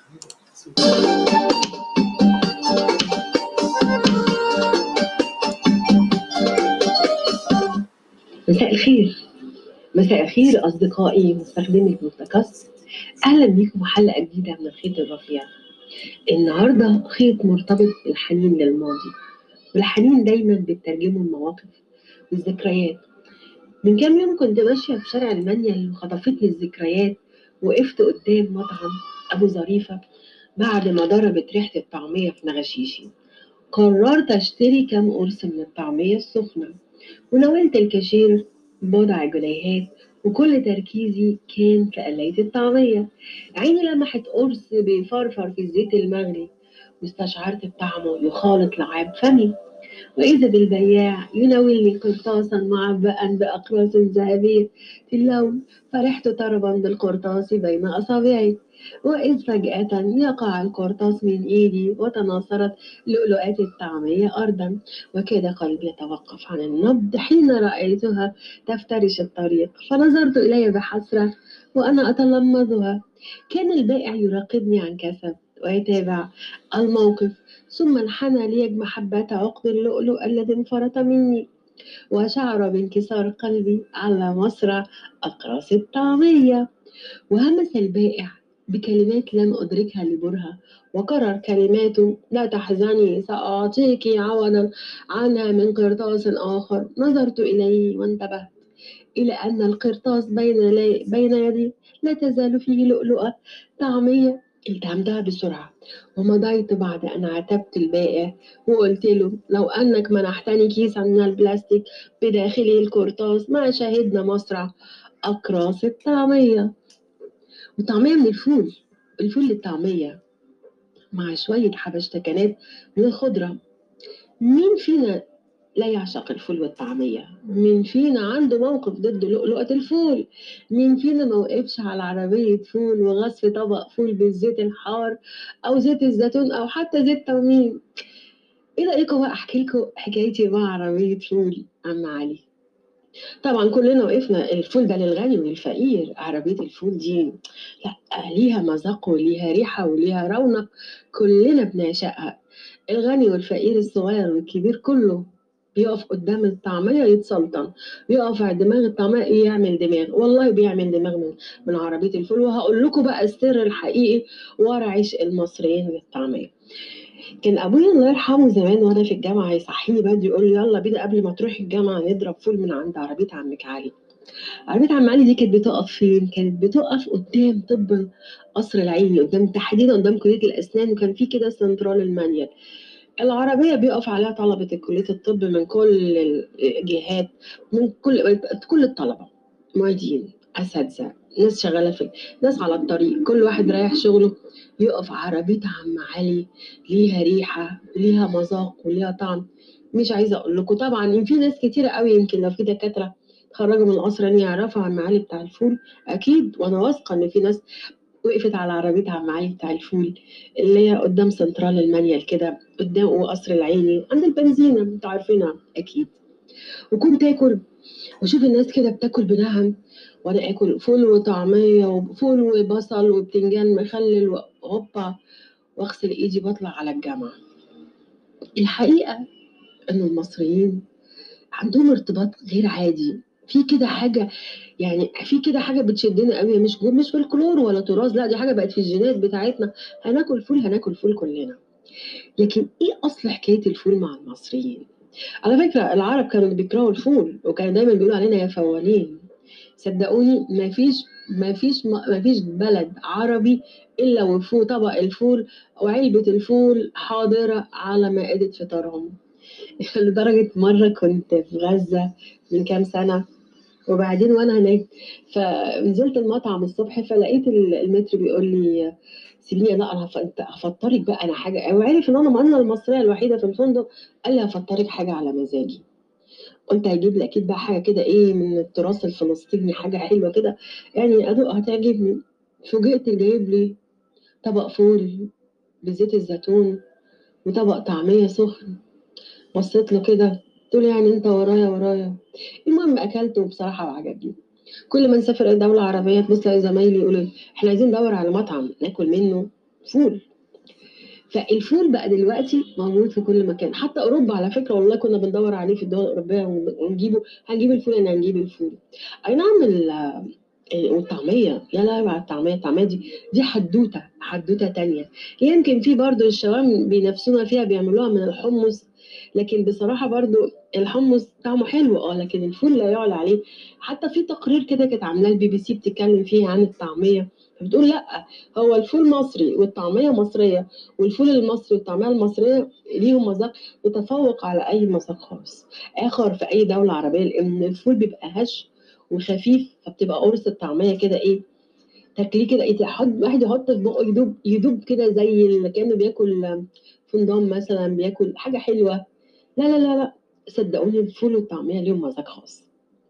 مساء الخير. مساء الخير أصدقائي مستخدمي البودكاست. أهلا بيكم حلقة جديدة من الخيط الرفيع. النهاردة خيط مرتبط بالحنين للماضي، والحنين دايما بتترجمه المواقف والذكريات. من كام يوم كنت ماشية في شارع المنيل وخطفتني الذكريات. وقفت قدام مطعم أبو ظريفة بعد ما ضربت ريحة الطعمية في نغشيشي. قررت أشتري كام قرص من الطعمية السخنة، وناولت الكاشير بضع جنيهات، وكل تركيزي كان في قلاية الطعمية. عيني لمحت قرص بيفرفر في الزيت المغلي، واستشعرت بطعمه يخالط لعاب فمي، وإذا بالبياع يناولني قرطاسا معبأ بأقراص ذهبية في اللون. فرحت طربا بالقرطاس بين أصابعي، وإذ فجأة يقع القرطاس من إيدي وتناثرت لؤلؤات الطعمية أرضا، وكاد قلبي يتوقف عن النبض حين رأيتها تفترش الطريق. فنظرت إلي بحسرة وأنا أتلمذها. كان البائع يراقبني عن كثب ويتابع الموقف، ثم انحنى ليجمع حبات عقد اللؤلؤ الذي انفرط مني، وشعر بانكسار قلبي على مصرع أقراص الطعمية. وهمس البائع بكلمات لم أدركها لبرهة، وكرر كلماته: لا تحزني، سأعطيك عوضا عنها من قرطاس آخر. نظرت إليه وانتبهت إلى أن القرطاس بين يدي لا تزال فيه لؤلؤة طعمية. التهمتها بسرعة ومضيت بعد أن عاتبت البائع وقلت له: لو أنك منحتني كيسا من البلاستيك بداخله القرطاس ما شاهدنا مصرع أقراص الطعمية. وطعمية من الفول للطعمية مع شوية حبشتكنات من الخضرة. مين فينا لا يعشق الفول والطعمية؟ مين فينا عنده موقف ضد لؤلؤة الفول؟ مين فينا ما وقفش على عربية فول وغصف طبق فول بالزيت الحار أو زيت الزيتون أو حتى زيت تومين؟ إيه رأيكم بقى أحكي لكم حكايتي مع عربية فول عم علي؟ طبعا كلنا وقفنا. الفول ده للغني وللفقير. عربية الفول دي لا، ليها مذاق وليها ريحة وليها رونق، كلنا بنعشقها. الغني والفقير، الصغير والكبير، كله بيقف قدام الطعمية يتسلطن، بيقف على دماغ الطعمية يعمل دماغ. والله بيعمل دماغ من عربية الفول. وهقول لكم بقى السر الحقيقي ورا عشق المصريين للطعمية. كان ابويا الله يرحمه زمان وانا في الجامعه يصحيني بدري يقول لي: يلا بينا قبل ما تروحي الجامعه نضرب فول من عند عربيه عمك علي. عربيه عم علي دي كانت بتقف فين؟ كانت بتقف قدام طب قصر العيني، قدام تحديدا قدام كليه الاسنان، وكان في كده سنترال المانيال. العربيه بيقف عليها طلبه كليه الطب من كل الجهات، من كل الطلبه، معيدين، اساتذه، ناس شغاله في ناس على الطريق، كل واحد رايح شغله. يقف عربيه عم علي، ليها ريحه وليها مذاق وليها طعم. مش عايزه اقول لكم طبعا في ناس كتيره قوي، يمكن لو في دكاتره اتخرجوا من القصر ان يعرفوا عم علي بتاع الفول اكيد، وانا واثقه ان في ناس وقفت على عربيه عم علي بتاع الفول اللي هي قدام سنترال المانيال كده، قدام قصر العيني عند البنزينه، انتوا عارفينها اكيد. وكنت اكل واشوف الناس كده بتاكل بنهم، وانا اكل فول وطعميه وفول وبصل وبتنجان مخلل وهوبا، واغسل ايدي بطلع على الجامعه. الحقيقه ان المصريين عندهم ارتباط غير عادي في كده حاجه، يعني في كده حاجه بتشدنا قوي، مش فولكلور ولا تراث، لا دي حاجه بقت في الجينات بتاعتنا. هناكل فول كلنا. لكن ايه اصل حكايه الفول مع المصريين؟ على فكرة العرب كانوا بيكرهوا الفول، وكانوا دايما بيقولوا علينا يا فوالين. صدقوني مفيش بلد عربي إلا وفوق طبق الفول وعلبة الفول حاضرة على مائدة فطارهم. لدرجة مرة كنت في غزة من كام سنة، وبعدين وانا هناك فنزلت المطعم الصبح، فلقيت المتر بيقول لي: سيبيني، لا انا هفطرك بقى انا حاجه. وعرف ان انا المصريه الوحيده في الفندق، قال لي: هفطرك حاجه على مزاجي. قلت هيجيب لي اكيد بقى حاجه كده ايه من التراث الفلسطيني، حاجه حلوه كده يعني ادوق هتعجبني. فوجئت جايب لي طبق فول بزيت الزيتون وطبق طعميه سخن. بصيت له كده قلت له: يعني انت ورايا. المهم اكلته بصراحه وعجبني. كل ما نسافر اي دوله عربيه تبص تلاقي زمايلي يقولوا: احنا عايزين ندور على مطعم ناكل منه فول. فالفول بقى دلوقتي موجود في كل مكان، حتى اوروبا على فكره، والله كنا بندور عليه في الدول الاوروبيه ونجيبه، هنجيب الفول، يعني هنجيب الفول. اي نعم. والطعميه، يا لا على الطعميه، الطعميه دي حدوته تانية. يمكن في برضو الشوام بينافسونا فيها، بيعملوها من الحمص، لكن بصراحه برضو الحمص طعمه حلو، لكن الفول لا يعلى عليه. حتى في تقرير كده كانت عاملاه البي بي سي بتتكلم فيه عن الطعميه، بتقول لا، هو الفول مصري والطعميه مصريه، والفول المصري والطعميه المصريه ليهم مذاق يتفوق على اي مذاق خالص اخر في اي دوله عربيه، لان الفول بيبقى هش وخفيف، فبتبقى قرص الطعميه كده ايه، تاكليه كده ايه، واحد يحط في بقه يدوب يدوب كده، زي اللي كانه بياكل فندق مثلا، بياكل حاجه حلوه. لا لا لا لا، صدقوني الفول والطعميه ليهم مذاق خاص.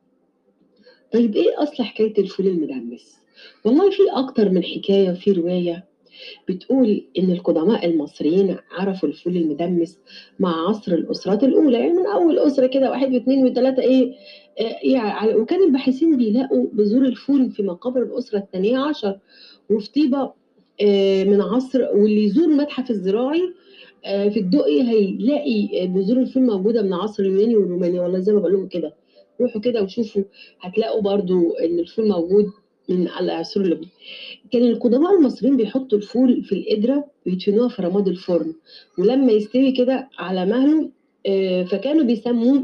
طيب ايه اصل حكايه الفول المدمس؟ والله في اكتر من حكايه، وفي روايه بتقول إن القدماء المصريين عرفوا الفول المدمس مع عصر الأسرات الأولى، يعني من أول أسرة كده، واحد واثنين وثلاثة إيه، يعني وكان الباحثين بيلاقوا بذور الفول في مقابر الأسرة الثانية عشر، وفي طيبة من عصر، واللي يزور المتحف الزراعي في الدقي هيلاقي بذور الفول موجودة من عصر اليوناني والروماني، والله زي ما بقول لهم كده، روحوا كده وشوفوا، هتلاقوا برضو إن الفول موجود من العصور اللي. كان القدماء المصريين بيحطوا الفول في القدرة ويدفنوها في رماد الفرن، ولما يستوي كده على مهله فكانوا بيسموه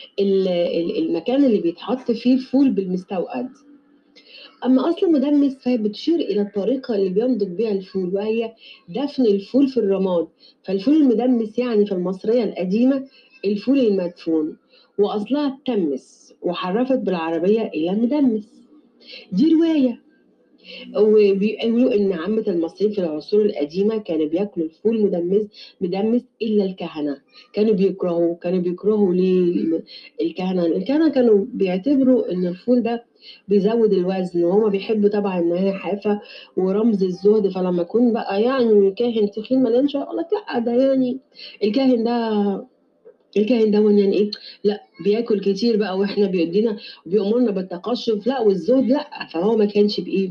المكان اللي بيتحط فيه الفول بالمستوقد. أما أصل مدمس فهي بتشير إلى الطريقة اللي بينضج بها الفول، وهي دفن الفول في الرماد. فالفول المدمس يعني في المصرية القديمة الفول المدفون، وأصلها التمس وحرفت بالعربية إلى مدمس. دي رواية. وبيقولوا ان عامه المصريين في العصور القديمه كانوا بياكلوا الفول مدمس الا الكهنه. كانوا بيكرهوا ليه الكهنه كانوا بيعتبروا ان الفول ده بيزود الوزن، وهما بيحبوا طبعا ان هي حافه ورمز الزهد، فلما يكون بقى يعني كاهن تخين مليان شويه يقول لك لا ده يعني الكاهن ده الكاهن ده يعني ايه، لا بياكل كتير بقى، واحنا بيأمرنا بالتقشف لا والزهد لا، فهو ما كانش بايه.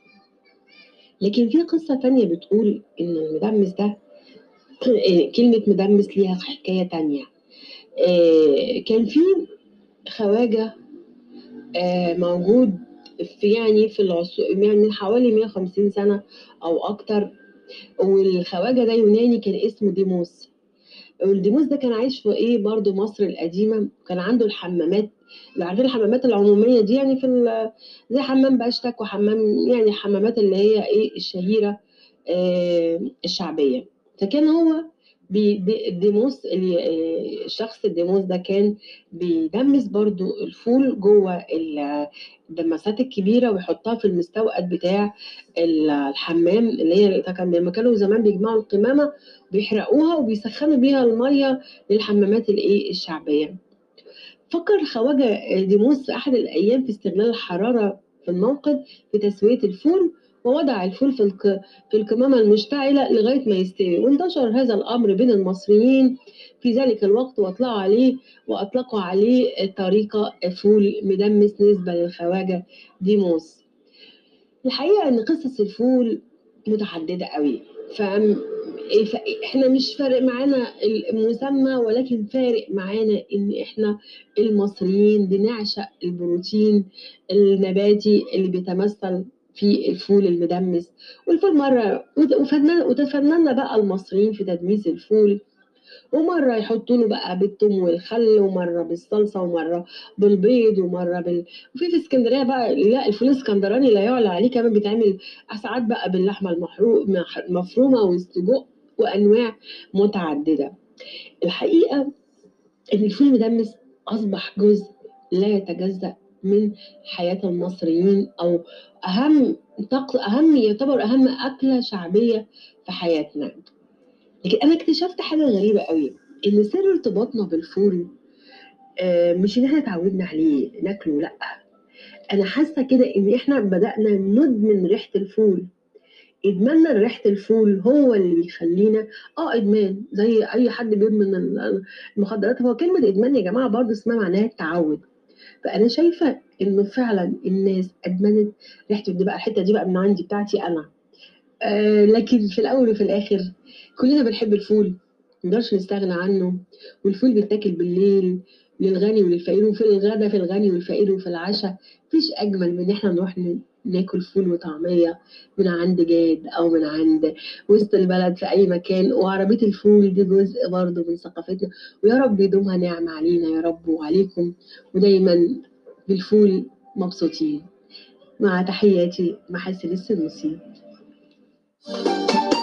لكن في قصة تانية بتقول إن المدمس ده كلمة مدمس ليها حكاية تانية. كان في خواجة موجود في العصور، يعني من حوالي 150 سنة أو أكتر، والخواجة ده يوناني كان اسمه ديموس. والديموس ده كان عايش في ايه برضو مصر القديمه، كان عنده الحمامات اللي عارفين الحمامات العموميه دي، يعني زي حمام بشتك وحمام، يعني الحمامات اللي هي ايه الشهيره الشعبيه. فكان هو الديموس الشخص الديموس ده كان بيدمس برضو الفول جوه الدماسات الكبيره، ويحطها في المستوقد بتاع الحمام، اللي هي لما كانوا زمان بيجمعوا القمامه بيحرقوها وبيسخنوا بيها الميه للحمامات الشعبيه. فكر الخواجه ديموس في احد الايام في استغلال الحراره في الموقد في تسويه الفول، ووضع الفول في الكمامه المشتعله لغايه ما يستوي، وانتشر هذا الامر بين المصريين في ذلك الوقت، واطلقوا عليه طريقه فول مدمس نسبه للخواجه ديموس. الحقيقه ان قصص الفول متعدده قوي. فاحنا مش فارق معانا المسمى، ولكن فارق معانا ان احنا المصريين بنعشق البروتين النباتي اللي بيتمثل في الفول المدمس. والفول مره وتفننا بقى المصريين في تدميس الفول، ومره يحطوا له بقى بالثوم والخل، ومره بالصلصه، ومره بالبيض، وفي اسكندريه بقى لا الفول الاسكندراني لا يعلى عليه، كمان بيتعمل ساعات بقى باللحمه المفرومه والسجق وانواع متعدده. الحقيقه ان الفول المدمس اصبح جزء لا يتجزأ من حياه المصريين، او يعتبر اهم اكله شعبيه في حياتنا. لكن انا اكتشفت حاجه غريبه قوي، ان سر ارتباطنا بالفول مش ان احنا اتعودنا عليه ناكله، لا، انا حاسه كده ان احنا بدانا ندمن ريحه الفول. ادماننا لريحه الفول هو اللي بيخلينا ادمان، زي اي حد بيدمن المخدرات. هو كلمه ادمان يا جماعه برضه اسمها معناها التعود. فانا شايفه انه فعلا الناس ادمنت ريحته دي، بقى الحته دي بقى من عندي بتاعتي انا. لكن في الأول وفي الآخر كلنا بنحب الفول، منقدرش نستغنى عنه، والفول بيتاكل بالليل للغني وللفقير، وفي الغدا في الغني والفقير، وفي العشا مفيش أجمل من إن إحنا نروح ناكل فول وطعمية من عند جاد أو من عند وسط البلد في أي مكان. وعربية الفول دي جزء برضه من ثقافتنا، ويا رب يدومها نعمة علينا يا رب وعليكم، ودايما بالفول مبسوطين. مع تحياتي محاسن السنوسي.